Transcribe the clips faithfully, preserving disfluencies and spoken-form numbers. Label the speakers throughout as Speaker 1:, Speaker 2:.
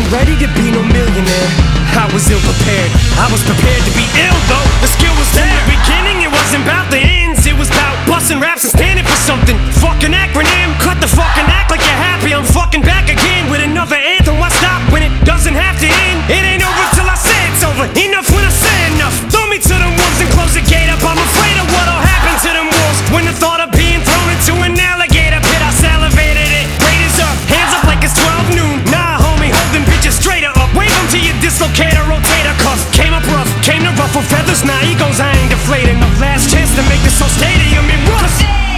Speaker 1: wasn't ready to be no millionaire. I was ill prepared. I was prepared to be ill though. The skill was there. In the beginning, it wasn't about the ends. It was about busting raps and standing for something. Fucking acronym. Cut the fucking act like you're happy. I'm fucking back again with another anthem. Why stop when it doesn't have to end? It ain't over till I say it's over. Enough when I say enough. Throw me to the wolves and close the gate up. I'm afraid of what'll happen to them wolves when the thought of being thrown into an alligator pit. I salivated it. Raiders up. Hands up like it's twelve noon. Nah, homie, holding bitches straighter up. Wave them to your dislocator, rotator cuff. Came up rough, came to ruffle feathers. Now nah, egos, I ain't deflating. The last chance to make this whole stadium in rough.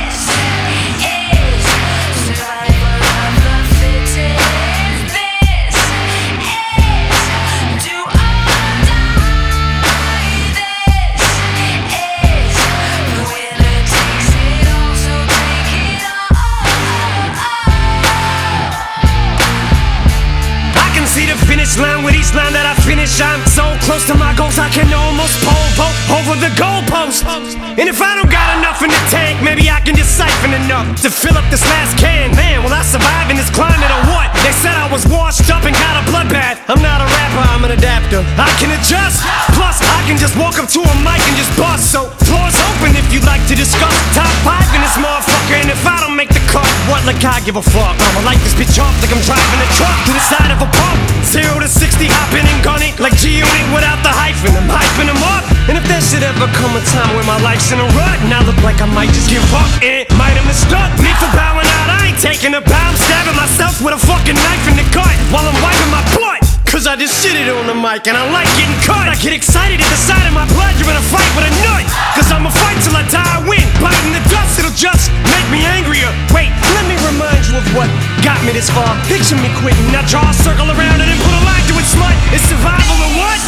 Speaker 1: Line with each line that I finish, I'm so close to my goals I can almost pole vault over the goalpost. And if I don't got enough in the tank, maybe I can just siphon enough to fill up this last can. Man, will I survive in this climate or what? They said I was washed up and got a bloodbath. I'm not a rapper, I'm an adapter. I can adjust, plus I can just walk up to a mic and just bust. So floor's open if you'd like to discuss top five in this motherfucker. And if I don't make the cut, what, like I give a fuck? I'ma light this bitch off like I'm driving a truck to the side of a pump. Zero to sixty, hopping and gunning like G-Unit without the hyphen. I'm hyping them up. And if there should ever come a time where my life's in a rut and I look like I might just give up, it might have mistook me for bowing out. I ain't taking a bow, I'm stabbing myself with a fucking knife in the gut while I'm wiping my blood. Cause I just shitted on the mic and I like getting cut. I get excited at the sight of my blood. You're in a fight with a nut. Cause I'ma fight till I die, I win. Biting the dust, it'll just make me angrier. Wait, let me remind you of what got me this far. Picture me quitting, now draw a circle around it and put a line to it, smut. It's survival or what?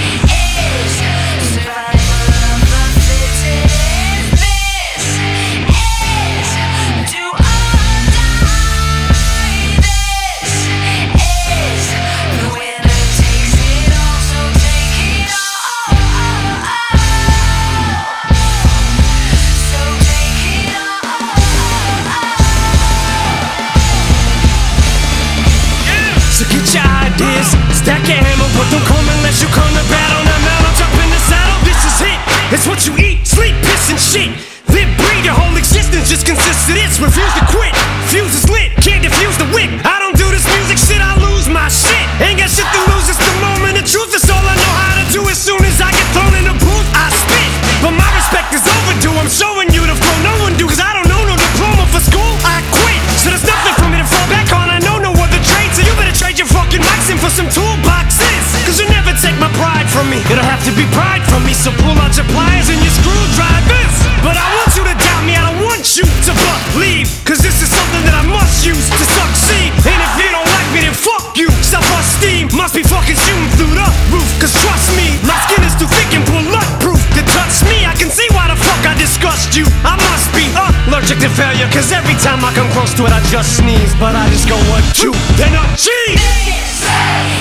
Speaker 1: Stack your hammer, but don't come unless you come to battle. Now mount up, jump in the saddle. This is it. It's what you eat, sleep, piss, and shit. Live, breathe, your whole existence just consists of this. Refuse to quit. Fuse is lit, can't defuse the wick. I don't do this music shit, I lose my shit. Ain't got shit to lose, it's the moment of truth. It's all I know how to do. As soon as I get thrown in the booth, I spit. But my respect is overdue. I'm showing you the flow no one do. Cause I don't know no diploma for school. I quit. So there's nothing for me to fall back on. I know no other trade. So you better trade your fucking mics in for some toolboxes. Cause you'll never take my pride from me. It'll have to be pride from me. So pull out your pliers and your screwdrivers. But I want you to doubt me. I don't want you to believe. Cause this is something that I must use to succeed. And if you don't like me, then fuck you. Self-esteem must be fucking shooting through the roof. Cause trust me, my skin is too thick and bulletproof to touch me. I can see why the fuck I disgust you. I must be allergic to failure. Cause every time I come close to it, I just sneeze. But I just go one, two, then a cheese.